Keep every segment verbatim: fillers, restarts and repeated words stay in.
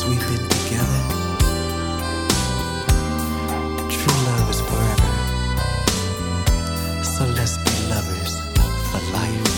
we've been together. True love is forever. So let's be lovers for life.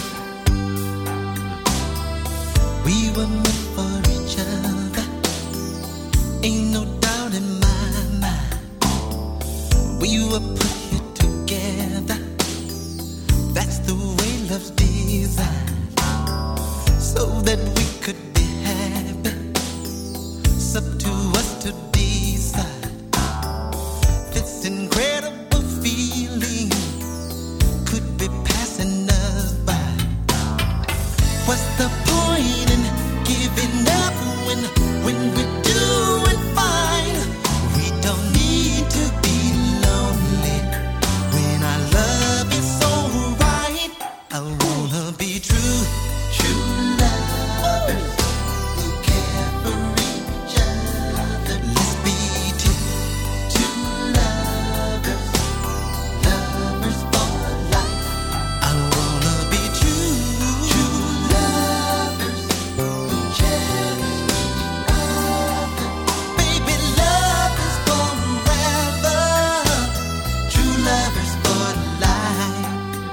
We were meant for each other. Ain't no doubt in my mind. We were put here together. That's the way love's designed. So that we could be happy. It's up to us to decide. This incredible feeling could be passing us by. What's the point in giving up when, when we're doing fine? We don't need to be lonely when our love is so right. I wanna be true, true lovers who care for each other. Let's be two, two lovers, lovers for life. I wanna be true, true lovers who cherish each other. Baby, love is forever. True lovers for life.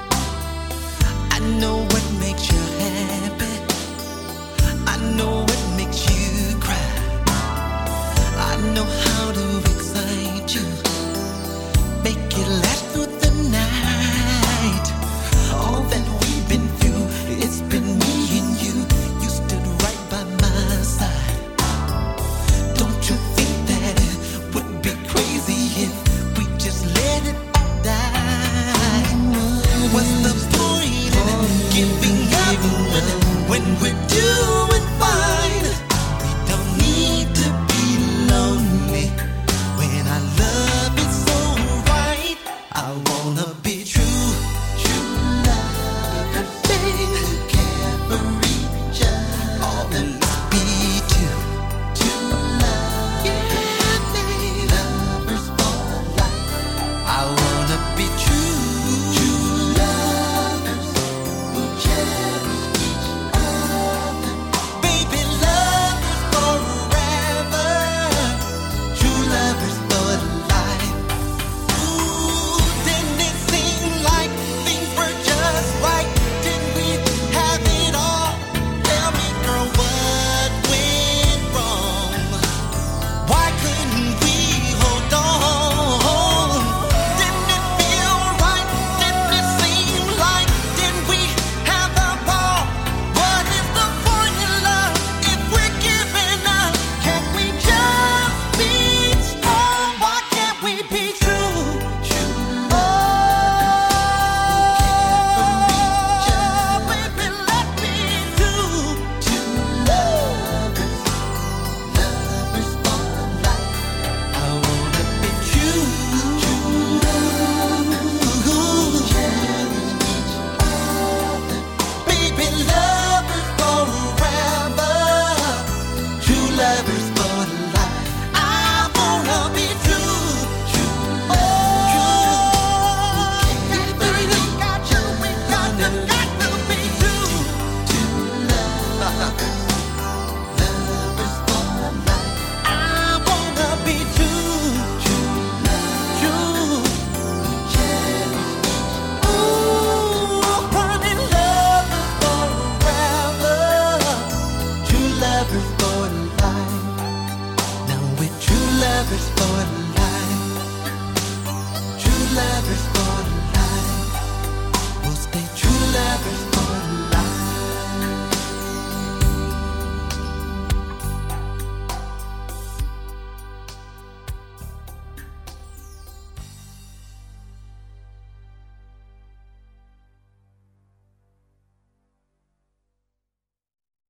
I know what makes you happy. I know what makes you cry. I know how to excite you, make it last through the night. All that we've been through, it's been me and you. You stood right by my side. Don't you think that it would be crazy if we just let it all die? What's the point in giving up when, when we're doing fine? We don't need to be lonely when our love is so right. I wanna be true, true lovers, baby, who care for each other. All the